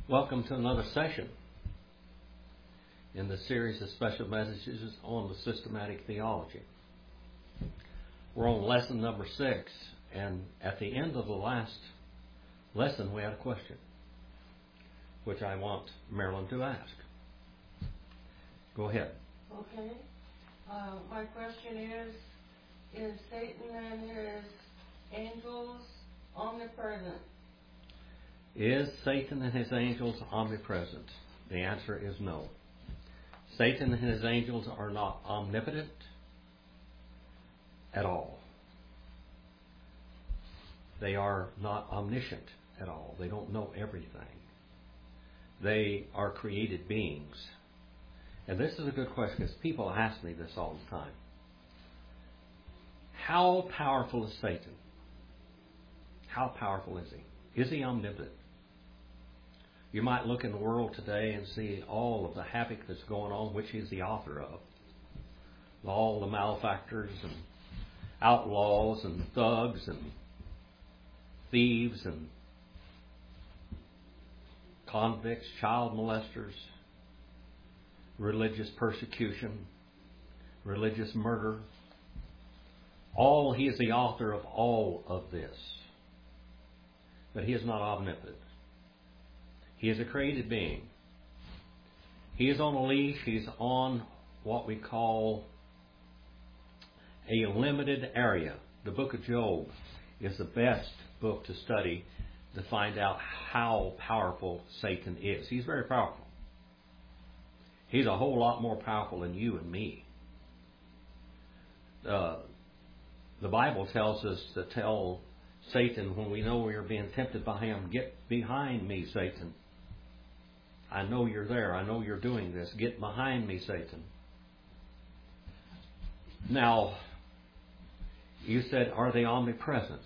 Welcome to another session in the series of special messages on the systematic theology. We're on lesson number 6, and at the end of the last lesson we had a question, which I want Marilyn to ask. Go ahead. Okay. My question is Satan and his angels omnipresent? Is Satan and his angels omnipresent? The answer is no. Satan and his angels are not omnipotent at all. They are not omniscient at all. They don't know everything. They are created beings. And this is a good question because people ask me this all the time. How powerful is Satan? How powerful is he? Is he omnipotent? You might look in the world today and see all of the havoc that's going on, which he's the author of. All the malefactors and outlaws and thugs and thieves and convicts, child molesters, religious persecution, religious murder. He is the author of all of this. But he is not omnipotent. He is a created being. He is on a leash. He's on what we call a limited area. The book of Job is the best book to study to find out how powerful Satan is. He's very powerful. He's a whole lot more powerful than you and me. The Bible tells us to tell Satan when we know we are being tempted by him, "Get behind me, Satan. I know you're there. I know you're doing this. Get behind me, Satan." Now, you said, are they omnipresent?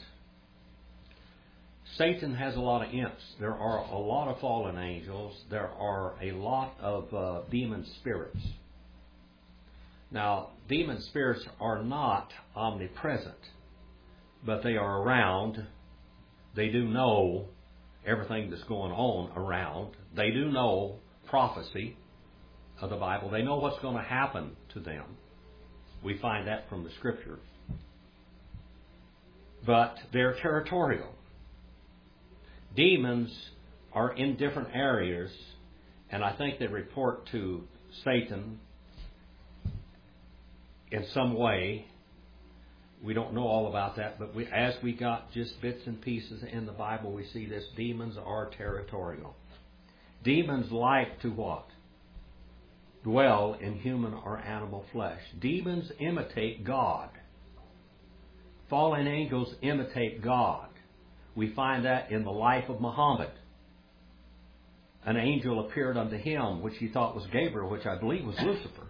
Satan has a lot of imps. There are a lot of fallen angels. There are a lot of demon spirits. Now, demon spirits are not omnipresent, but they are around. They do know everything that's going on around. They do know prophecy of the Bible. They know what's going to happen to them. We find that from the Scripture. But they're territorial. Demons are in different areas, and I think they report to Satan in some way. We don't know all about that, but as we got just bits and pieces in the Bible, we see this. Demons are territorial. Demons like to what? Dwell in human or animal flesh. Demons imitate God. Fallen angels imitate God. We find that in the life of Muhammad. An angel appeared unto him, which he thought was Gabriel, which I believe was Lucifer.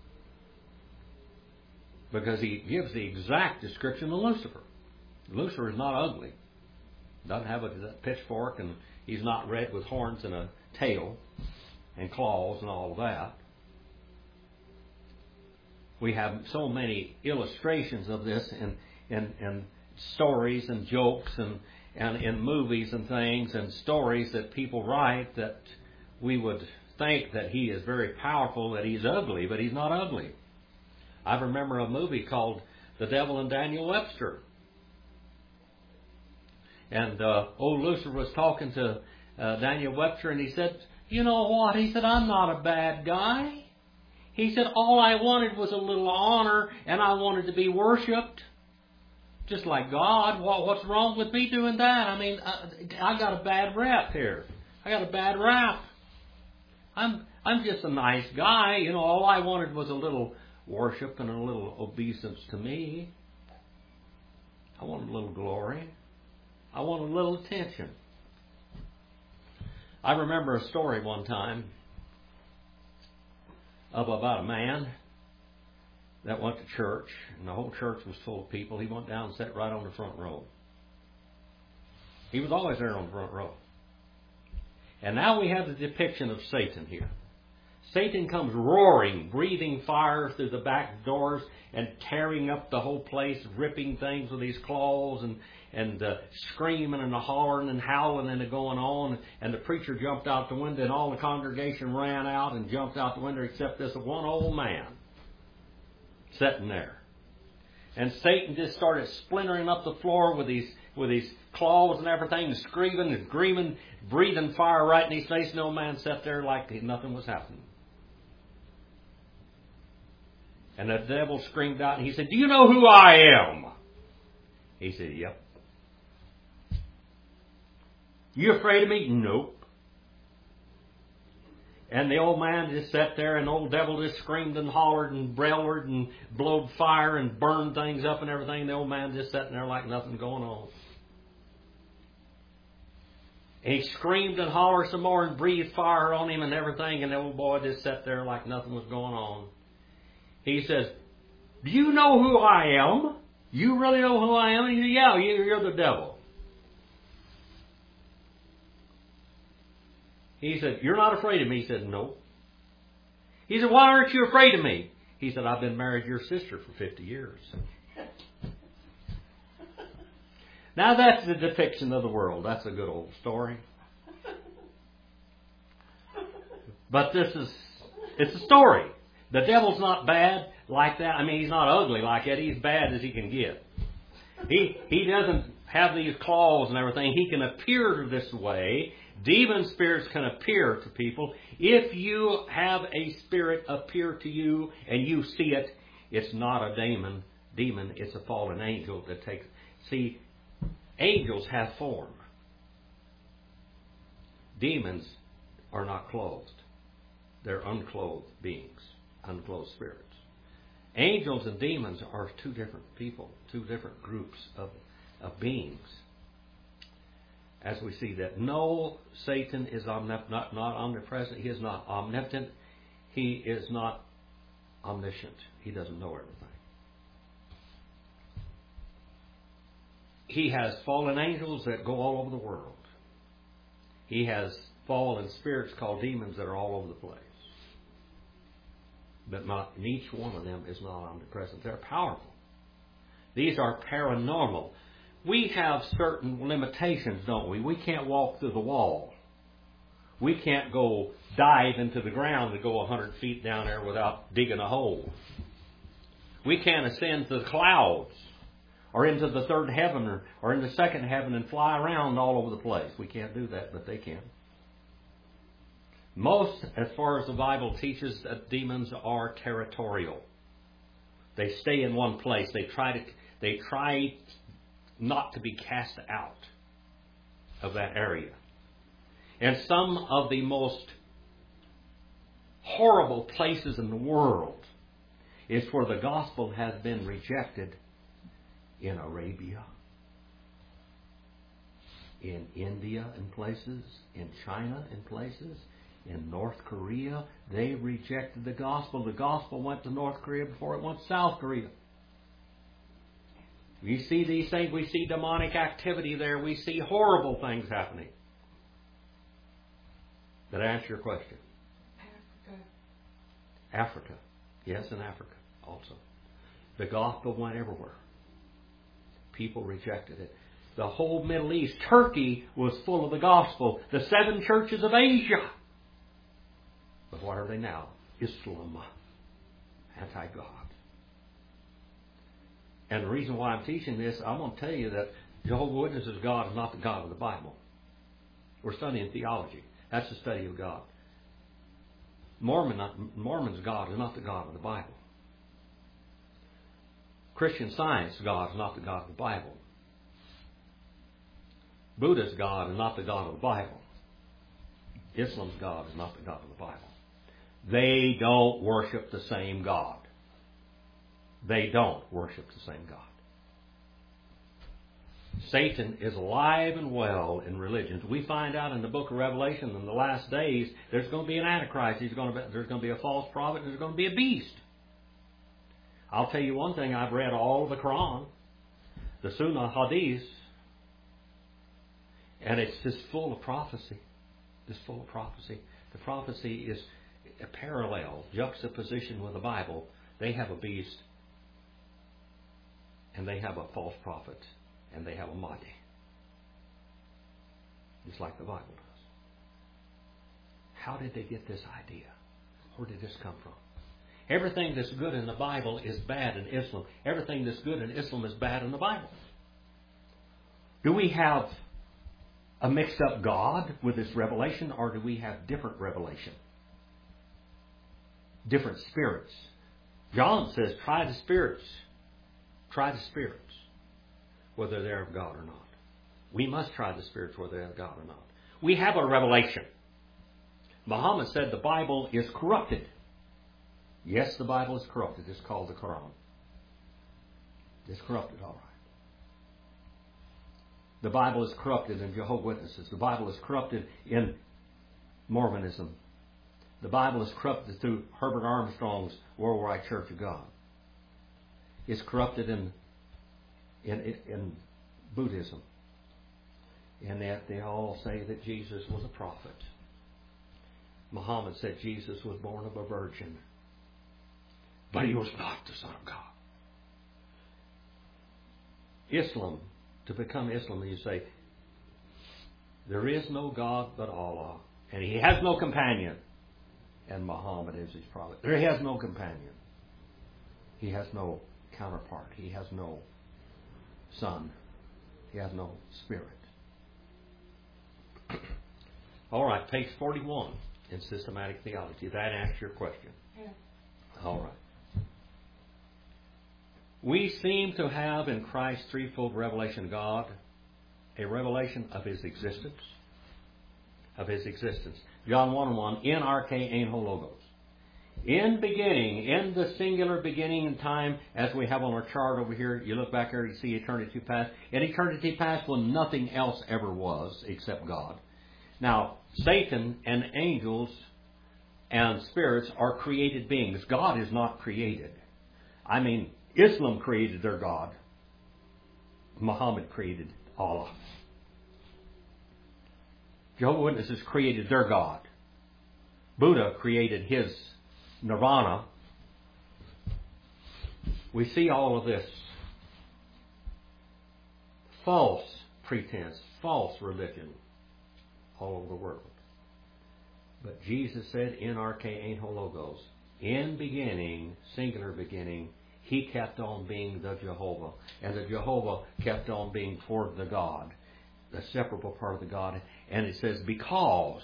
Because he gives the exact description of Lucifer. Lucifer is not ugly. Doesn't have a pitchfork, and he's not red with horns and a tail and claws and all of that. We have so many illustrations of this in stories and jokes and in movies and things and stories that people write that we would think that he is very powerful, that he's ugly, but he's not ugly. I remember a movie called The Devil and Daniel Webster. And old Lucifer was talking to Daniel Webster, and he said, "You know what?" He said, "I'm not a bad guy." He said, "All I wanted was a little honor, and I wanted to be worshipped. Just like God. What's wrong with me doing that? I mean, I got a bad rap here. I got a bad rap. I'm just a nice guy. You know, all I wanted was a little worship and a little obeisance to me. I want a little glory. I want a little attention." I remember a story one time about a man that went to church, and the whole church was full of people. He went down and sat right on the front row. He was always there on the front row. And now we have the depiction of Satan here. Satan comes roaring, breathing fire through the back doors and tearing up the whole place, ripping things with his claws and screaming and hollering and howling and going on. And the preacher jumped out the window and all the congregation ran out and jumped out the window except this one old man sitting there. And Satan just started splintering up the floor with his claws and everything, and screaming and screaming, breathing fire right in his face. And the old man sat there like nothing was happening. And the devil screamed out and he said, "Do you know who I am?" He said, "Yep." "You afraid of me?" "Nope." And the old man just sat there, and the old devil just screamed and hollered and bellowed and blowed fire and burned things up and everything. The old man just sitting there like nothing going on. And he screamed and hollered some more and breathed fire on him and everything, and the old boy just sat there like nothing was going on. He says, "Do you know who I am? You really know who I am?" And he said, "Yeah, you're the devil." He said, "You're not afraid of me?" He said, "No." He said, "Why aren't you afraid of me?" He said, "I've been married to your sister for 50 years. Now that's the depiction of the world. That's a good old story. But it's a story. The devil's not bad like that. I mean, he's not ugly like that. He's bad as he can get. He doesn't have these claws and everything. He can appear this way. Demon spirits can appear to people. If you have a spirit appear to you and you see it, it's not a demon. It's a fallen angel that takes... See, angels have form. Demons are not clothed. They're unclothed beings, unclothed spirits. Angels and demons are two different people, two different groups of beings. As we see that, no, Satan is not omnipresent. He is not omnipotent. He is not omniscient. He doesn't know everything. He has fallen angels that go all over the world. He has fallen spirits called demons that are all over the place. But each one of them is not omnipresent. They're powerful. These are paranormal. We have certain limitations, don't we? We can't walk through the wall. We can't go dive into the ground and go 100 feet down there without digging a hole. We can't ascend to the clouds or into the third heaven or in the second heaven and fly around all over the place. We can't do that, but they can. Most, as far as the Bible teaches, that demons are territorial. They stay in one place. They try not to be cast out of that area. And some of the most horrible places in the world is where the gospel has been rejected. In Arabia, in India in places, in China in places, in North Korea, they rejected the gospel. The gospel went to North Korea before it went to South Korea. We see these things. We see demonic activity there. We see horrible things happening. Did I answer your question? Africa. Yes, in Africa also. The gospel went everywhere. People rejected it. The whole Middle East, Turkey was full of the gospel. The 7 churches of Asia. But what are they now? Islam. Anti-God. And the reason why I'm teaching this, I'm going to tell you that Jehovah's Witnesses' God is not the God of the Bible. We're studying theology. That's the study of God. Mormon's God is not the God of the Bible. Christian Science God is not the God of the Bible. Buddha's God is not the God of the Bible. Islam's God is not the God of the Bible. They don't worship the same God. They don't worship the same God. Satan is alive and well in religions. We find out in the book of Revelation in the last days there's going to be an Antichrist. There's going to be a false prophet. There's going to be a beast. I'll tell you one thing. I've read all of the Quran, the Sunnah Hadith, and it's just full of prophecy. Just full of prophecy. The prophecy a parallel, juxtaposition with the Bible. They have a beast, and they have a false prophet, and they have a Mahdi. Just like the Bible does. How did they get this idea? Where did this come from? Everything that's good in the Bible is bad in Islam. Everything that's good in Islam is bad in the Bible. Do we have a mixed up God with this revelation, or do we have different revelation? Different spirits. John says, try the spirits. Try the spirits, whether they're of God or not. We must try the spirits whether they're of God or not. We have a revelation. Muhammad said the Bible is corrupted. Yes, the Bible is corrupted. It's called the Quran. It's corrupted, all right. The Bible is corrupted in Jehovah's Witnesses. The Bible is corrupted in Mormonism. The Bible is corrupted through Herbert Armstrong's Worldwide Church of God. It's corrupted in Buddhism. In that they all say that Jesus was a prophet. Muhammad said Jesus was born of a virgin. But he was not the Son of God. Islam, to become Islam, you say, there is no God but Allah, and He has no companion. And Muhammad is His prophet. There He has no companion. He has no counterpart. He has no son. He has no spirit. All right, page 41 in Systematic Theology. That answers your question. Yeah. All right. We seem to have in Christ's threefold revelation of God a revelation of His existence. Of His existence. John 1:1, in arche ein ho logos. In beginning, in the singular beginning in time, as we have on our chart over here, you look back there, you see eternity past. In eternity past, when nothing else ever was except God. Now, Satan and angels and spirits are created beings. God is not created. I mean, Islam created their God. Muhammad created Allah. Jehovah's Witnesses created their God. Buddha created his nirvana. We see all of this false pretense, false religion all over the world. But Jesus said, in arche ein ho logos. In beginning, singular beginning, He kept on being the Jehovah. And the Jehovah kept on being toward the God, the separable part of the God. And it says, because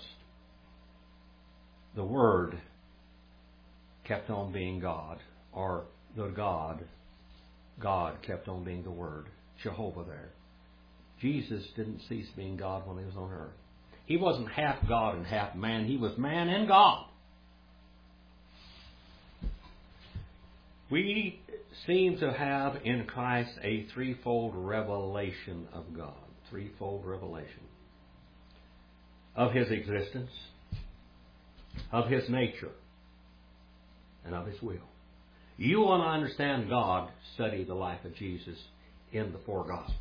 the Word kept on being God, or the God kept on being the Word, Jehovah there. Jesus didn't cease being God when He was on earth. He wasn't half God and half man. He was man and God. We seem to have in Christ a threefold revelation of God. Threefold revelation. Of His existence, of His nature, and of His will. You want to understand God, study the life of Jesus in the four Gospels.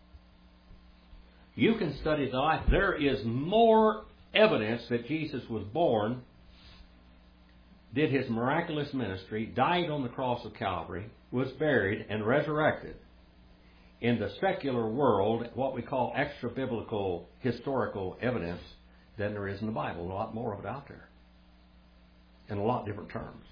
You can study the life. There is more evidence that Jesus was born, did His miraculous ministry, died on the cross of Calvary, was buried, and resurrected in the secular world, what we call extra-biblical historical evidence, than there is in the Bible. A lot more of it out there. In a lot different terms.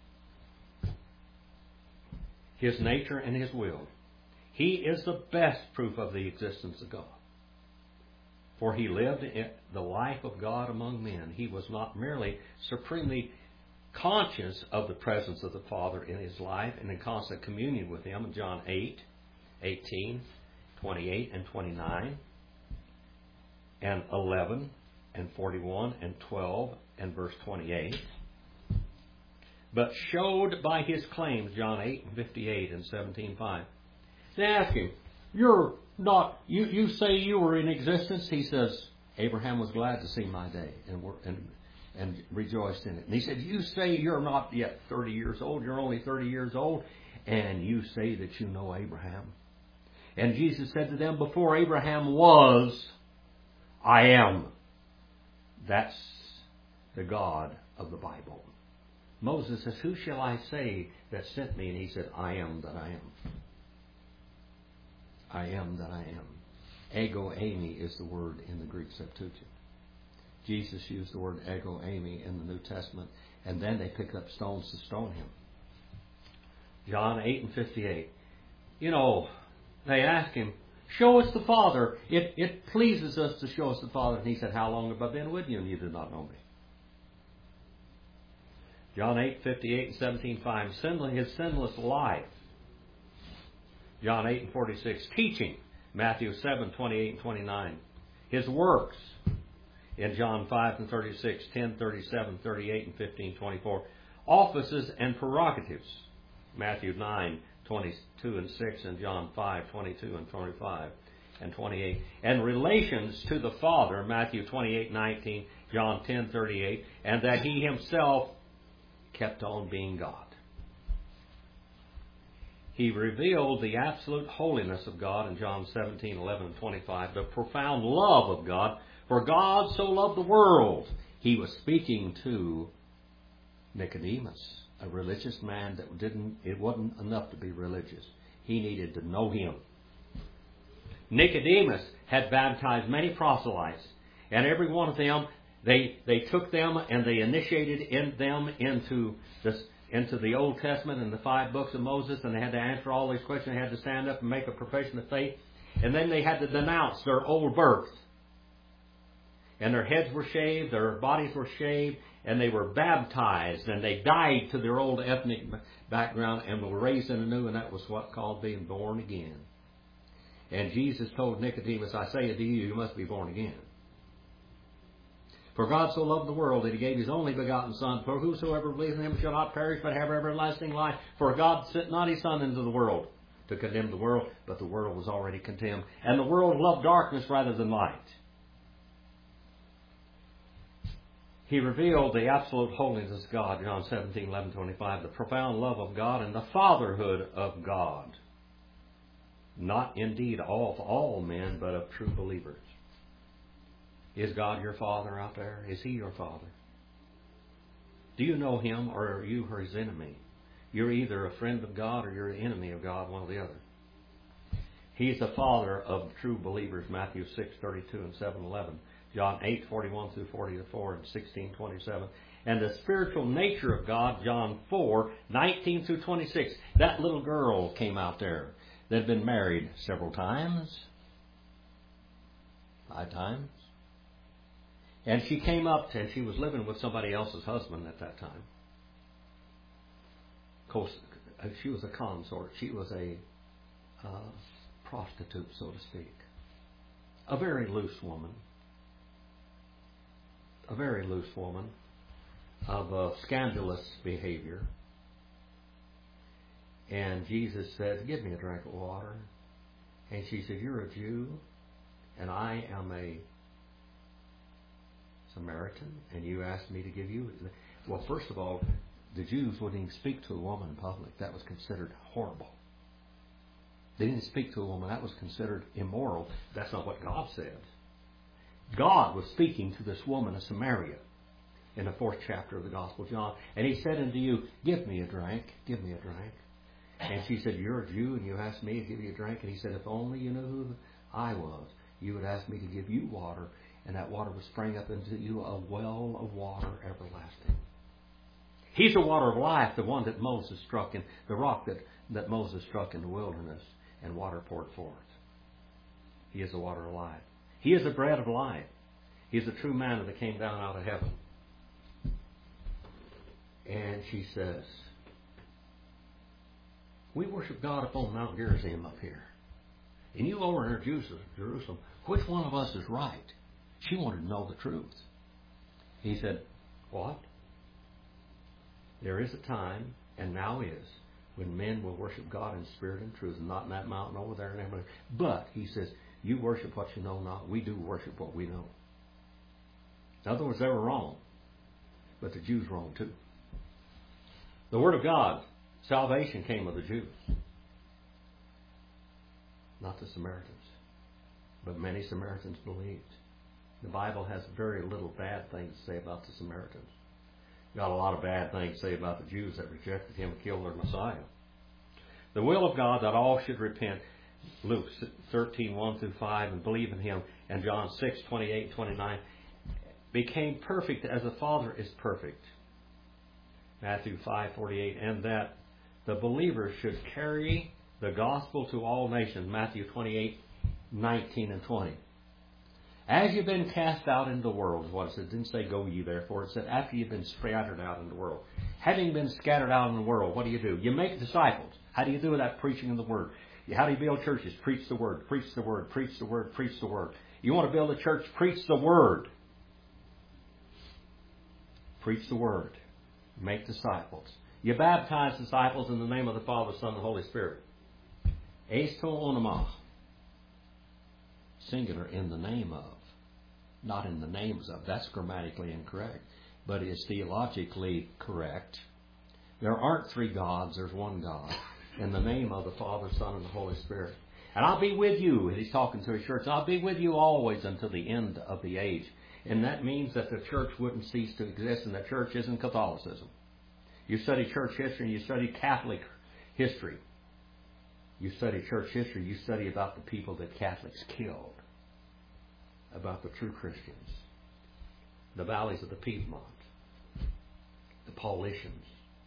His nature and His will. He is the best proof of the existence of God. For He lived the life of God among men. He was not merely supremely conscious of the presence of the Father in His life and in constant communion with Him. John 8:18, 28 and 29, and 11 and 41 and 12 and verse 28. But showed by His claims, John 8:58 and 17:5. They ask Him, you say you were in existence? He says, Abraham was glad to see my day and rejoiced in it. And He said, you say you're not yet 30 years old, you're only 30 years old, and you say that you know Abraham. And Jesus said to them, before Abraham was, I am. That's the God of the Bible. Moses says, who shall I say that sent me? And he said, I am that I am. I am that I am. Ego eimi is the word in the Greek Septuagint. Jesus used the word ego eimi in the New Testament, and then they picked up stones to stone him. John 8:58. You know, they asked him, show us the Father. It pleases us to show us the Father. And he said, how long have I been with you, and you do not know me? John 8:58 and 17:5. His sinless life. John 8:46. Teaching. Matthew 7:28 and 29. His works. In John 5:36, 10:37, 38, and 15:24. Offices and prerogatives. Matthew 9:22 and 6, and John 5:22 and 25 and 28. And relations to the Father. Matthew 28:19, John 10:38, and that he himself kept on being God. He revealed the absolute holiness of God in John 17:11 and 25, the profound love of God. For God so loved the world. He was speaking to Nicodemus, a religious man that it wasn't enough to be religious. He needed to know him. Nicodemus had baptized many proselytes, and every one of them, they took them and they initiated them into the Old Testament and the 5 books of Moses, and they had to answer all these questions. They had to stand up and make a profession of faith, and then they had to denounce their old birth. And their heads were shaved, their bodies were shaved, and they were baptized, and they died to their old ethnic background and were raised in anew, and that was what's called being born again. And Jesus told Nicodemus, I say unto you, you must be born again. For God so loved the world that he gave his only begotten Son, for whosoever believes in him shall not perish but have everlasting life. For God sent not his Son into the world to condemn the world, but the world was already condemned. And the world loved darkness rather than light. He revealed the absolute holiness of God, John 17:11-25, the profound love of God and the fatherhood of God. Not indeed of all men, but of true believers. Is God your Father out there? Is He your Father? Do you know Him, or are you His enemy? You're either a friend of God or you're an enemy of God, one or the other. He's the Father of true believers, Matthew 6:32 and 7:11. John 8:41-44 and 16:27. And the spiritual nature of God, John 4:19-26. That little girl came out there that had been married several times. 5 times. And she came up and she was living with somebody else's husband at that time. Of course, she was a consort. She was a prostitute, so to speak. A very loose woman. A very loose woman of scandalous behavior. And Jesus said, give me a drink of water. And she said, you're a Jew, and I am a Samaritan, and you asked me to give you... Well, first of all, the Jews wouldn't even speak to a woman in public. That was considered horrible. They didn't speak to a woman. That was considered immoral. That's not what God said. God was speaking to this woman of Samaria in the 4th chapter of the Gospel of John. And He said unto you, give me a drink, give me a drink. And she said, you're a Jew and you asked me to give you a drink. And He said, if only you knew who I was, you would ask me to give you water, and that water would spring up into you a well of water everlasting. He's the water of life, the one that Moses struck in, the rock that Moses struck in the wilderness, and water poured forth. He is the water of life. He is the bread of life. He is the true manna that came down out of heaven. And she says, we worship God upon Mount Gerizim up here. And you over in Jerusalem, which one of us is right? She wanted to know the truth. He said, what? There is a time, and now is, when men will worship God in spirit and truth, and not in that mountain over there. But, He says, you worship what you know not. We do worship what we know. In other words, they were wrong. But the Jews wrong too. The Word of God, salvation came of the Jews. Not the Samaritans. But many Samaritans believed. The Bible has very little bad things to say about the Samaritans. Got a lot of bad things to say about the Jews that rejected him and killed their Messiah. The will of God that all should repent, Luke 13:1-5, and believe in him, and John 6:28-29, became perfect as the Father is perfect. Matthew 5:48, and that the believer should carry the gospel to all nations. Matthew 28:19-20. As you've been cast out into the world, is what it said. It didn't say go ye therefore. It said after you've been scattered out in the world. Having been scattered out in the world, what do? You make disciples. How do you do that? Preaching of the Word. How do you build churches? Preach the Word. Preach the Word. Preach the Word. Preach the Word. You want to build a church? Preach the Word. Preach the Word. Make disciples. You baptize disciples in the name of the Father, Son, and the Holy Spirit. Eis to onoma. Singular, in the name of. Not in the names of. That's grammatically incorrect, but it's theologically correct. There aren't three gods, there's one God. In the name of the Father, Son, and the Holy Spirit. And I'll be with you, he's talking to his church, I'll be with you always until the end of the age. And that means that the church wouldn't cease to exist, and the church isn't Catholicism. You study church history and you study Catholic history. You study church history, you study about the people that Catholics killed. About the true Christians. The valleys of the Piedmont. The Paulicians.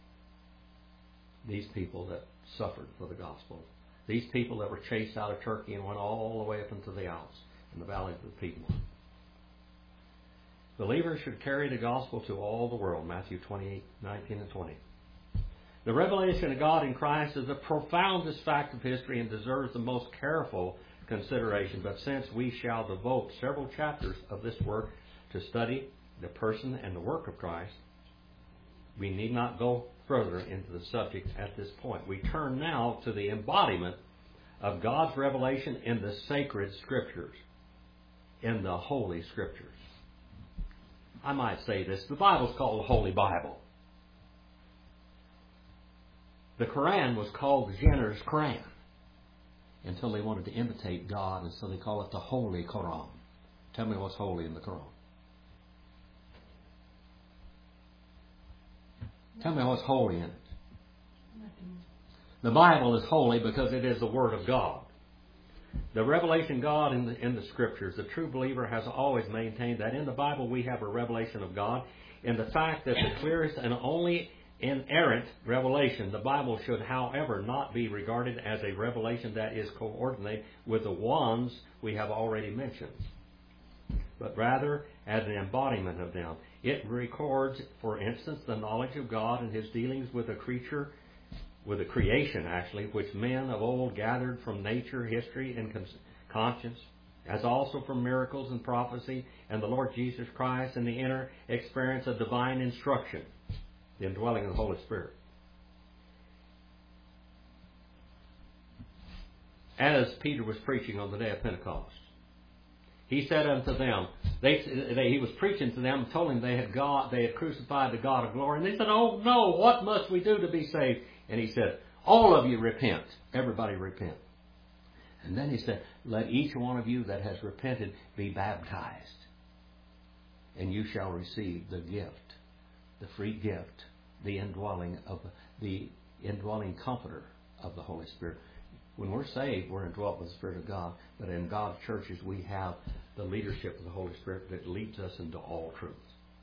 These people that suffered for the gospel. These people that were chased out of Turkey and went all the way up into the Alps in the valleys of the Piedmont. Believers should carry the gospel to all the world. Matthew 28:19-20. The revelation of God in Christ is the profoundest fact of history and deserves the most careful consideration. But since we shall devote several chapters of this work to study the person and the work of Christ, we need not go further into the subject at this point. We turn now to the embodiment of God's revelation in the sacred Scriptures, in the Holy Scriptures. I might say this, the Bible's called the Holy Bible. The Quran was called the generous Quran until they wanted to imitate God, and so they call it the Holy Quran. Tell me what's holy in the Quran. Tell me what's holy in it. The Bible is holy because it is the Word of God. The revelation of God in the Scriptures, the true believer has always maintained that in the Bible we have a revelation of God. In the fact that the clearest and only inerrant revelation, the Bible should, however, not be regarded as a revelation that is coordinate with the ones we have already mentioned, but rather as an embodiment of them. It records, for instance, the knowledge of God and His dealings with a creature, with a creation, actually, which men of old gathered from nature, history, and conscience, as also from miracles and prophecy, and the Lord Jesus Christ, and the inner experience of divine instruction, the indwelling of the Holy Spirit. As Peter was preaching on the day of Pentecost, he said unto them, he was preaching to them, told them they had crucified the God of glory, and they said, "Oh no, what must we do to be saved?" And he said, "All of you repent." Everybody repent. And then he said, "Let each one of you that has repented be baptized, and you shall receive the gift, the free gift, the indwelling comforter of the Holy Spirit." When we're saved, we're indwelt with the Spirit of God. But in God's churches, we have the leadership of the Holy Spirit that leads us into all truth.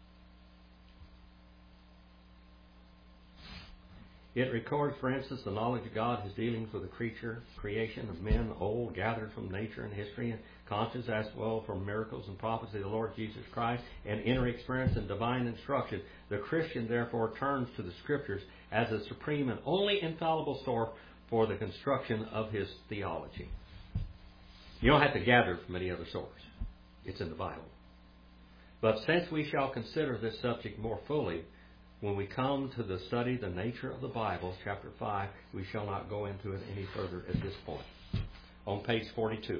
It records, for instance, the knowledge of God, His dealings with the creation of men, old, gathered from nature and history and conscience, as well from miracles and prophecy of the Lord Jesus Christ, and inner experience and divine instruction. The Christian, therefore, turns to the Scriptures as a supreme and only infallible source for the construction of his theology. You don't have to gather it from any other source. It's in the Bible. But since we shall consider this subject more fully when we come to the study the nature of the Bible, chapter 5, we shall not go into it any further at this point. On page 42.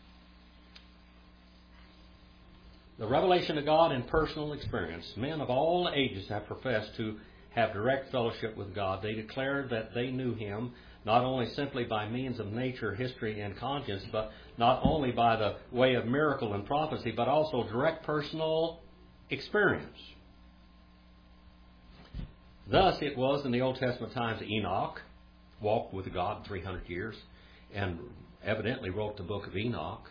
The revelation of God in personal experience. Men of all ages have professed to have direct fellowship with God. They declared that they knew Him. not only simply by means of nature, history, and conscience, but not only by the way of miracle and prophecy, but also direct personal experience. Thus it was in the Old Testament times. Enoch walked with God 300 years and evidently wrote the book of Enoch.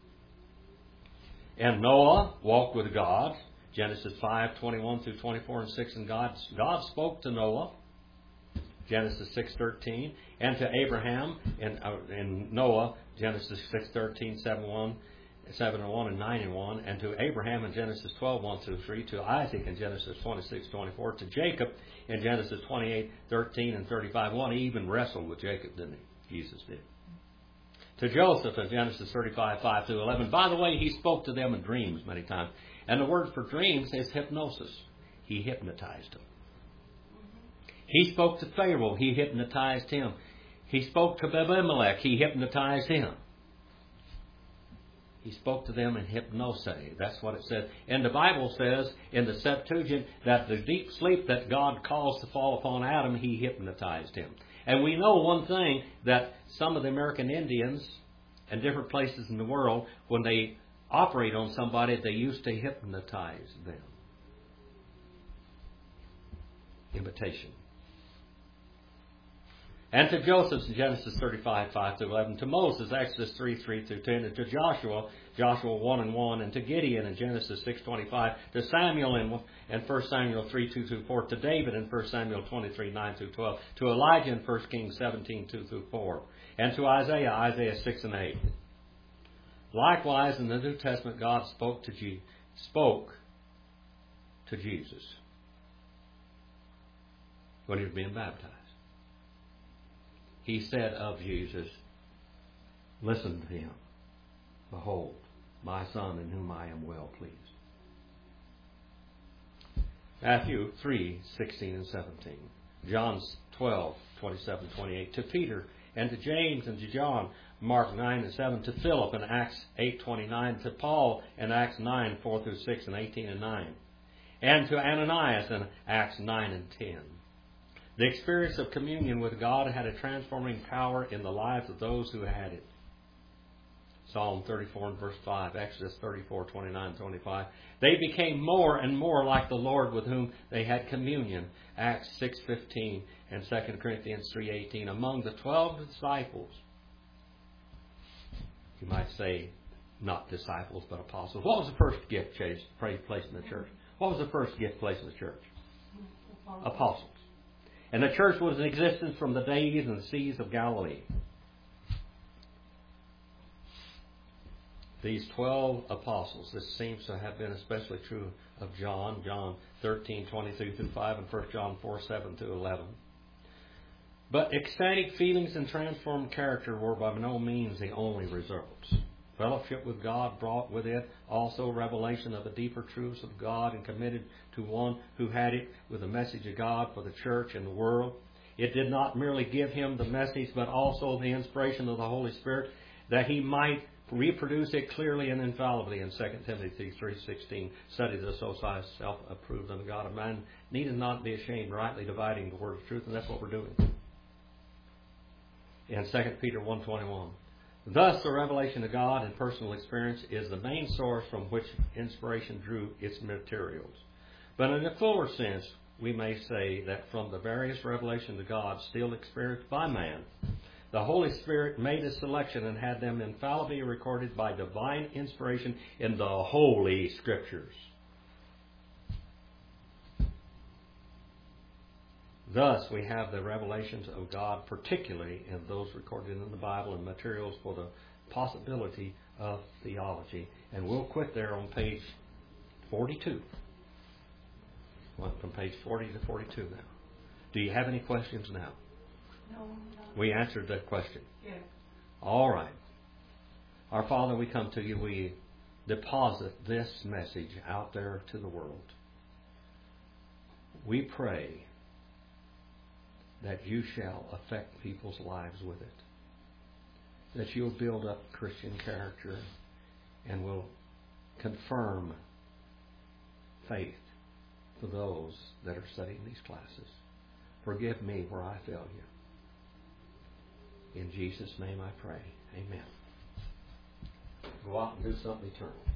And Noah walked with God, Genesis 5:21 through 24 and 6, and God spoke to Noah, Genesis 6:13, and to Abraham and Noah, Genesis 6:13, 7:1, 7:1 and 9:1, and to Abraham in Genesis 12:1 through 3, to Isaac in Genesis 26:24, to Jacob in Genesis 28:13 and 35:1. He even wrestled with Jacob, didn't he? Jesus did. To Joseph in Genesis 35:5 through 11. By the way, he spoke to them in dreams many times. And the word for dreams is hypnosis. He hypnotized them. He spoke to Pharaoh. He hypnotized him. He spoke to Abimelech. He hypnotized him. He spoke to them in hypnose. That's what it says. And the Bible says in the Septuagint that the deep sleep that God caused to fall upon Adam, He hypnotized him. And we know one thing, that some of the American Indians and different places in the world, when they operate on somebody, they used to hypnotize them. Imitation. And to Joseph in Genesis 35:5 through 11, to Moses, Exodus 3:3 through 10, and to Joshua, Joshua 1:1, and to Gideon in Genesis 6:25, to Samuel in 1 Samuel 3:2 through 4, to David in 1 Samuel 23:9 through 12, to Elijah in 1 Kings 17:2 through 4, and to Isaiah, Isaiah 6 and 8. Likewise, in the New Testament, God spoke to Jesus when He was being baptized. He said of Jesus, "Listen to Him. Behold, my Son in whom I am well pleased." Matthew 3:16 and 17. John 12:27, 28. To Peter and to James and to John, Mark 9 and 7. To Philip in Acts 8:29. To Paul in Acts 9:4 through 6 and 18 and 9. And to Ananias in Acts 9 and 10. The experience of communion with God had a transforming power in the lives of those who had it. Psalm 34 and verse 5, Exodus 34:29 and 25. They became more and more like the Lord with whom they had communion. Acts 6:15 and 2 Corinthians 3:18. Among the 12 disciples, you might say not disciples but apostles. What was the first gift placed in the church? What was the first gift placed in the church? Apostles. And the church was in existence from the days and the seas of Galilee. These 12 apostles, this seems to have been especially true of John, John 13:23 through 5, and 1 John 4:7 through 11. But ecstatic feelings and transformed character were by no means the only results. Fellowship with God brought with it also revelation of the deeper truths of God, and committed to one who had it with the message of God for the church and the world. It did not merely give him the message, but also the inspiration of the Holy Spirit, that he might reproduce it clearly and infallibly. In 2 Timothy 3:16, study to show thyself approved unto God. A man needeth not be ashamed, rightly dividing the word of truth, and that's what we're doing. In 2 Peter 1:21. Thus, the revelation of God and personal experience is the main source from which inspiration drew its materials. But in a fuller sense, we may say that from the various revelations of God still experienced by man, the Holy Spirit made a selection and had them infallibly recorded by divine inspiration in the Holy Scriptures. Thus, we have the revelations of God, particularly in those recorded in the Bible, and materials for the possibility of theology. And we'll quit there on page 42. Went from page 40 to 42 now. Do you have any questions now? No. We answered that question. Yes. All right. Our Father, we come to you. We deposit this message out there to the world. We pray that you shall affect people's lives with it. That you'll build up Christian character and will confirm faith for those that are studying these classes. Forgive me where I fail you. In Jesus' name I pray. Amen. Go out and do something eternal.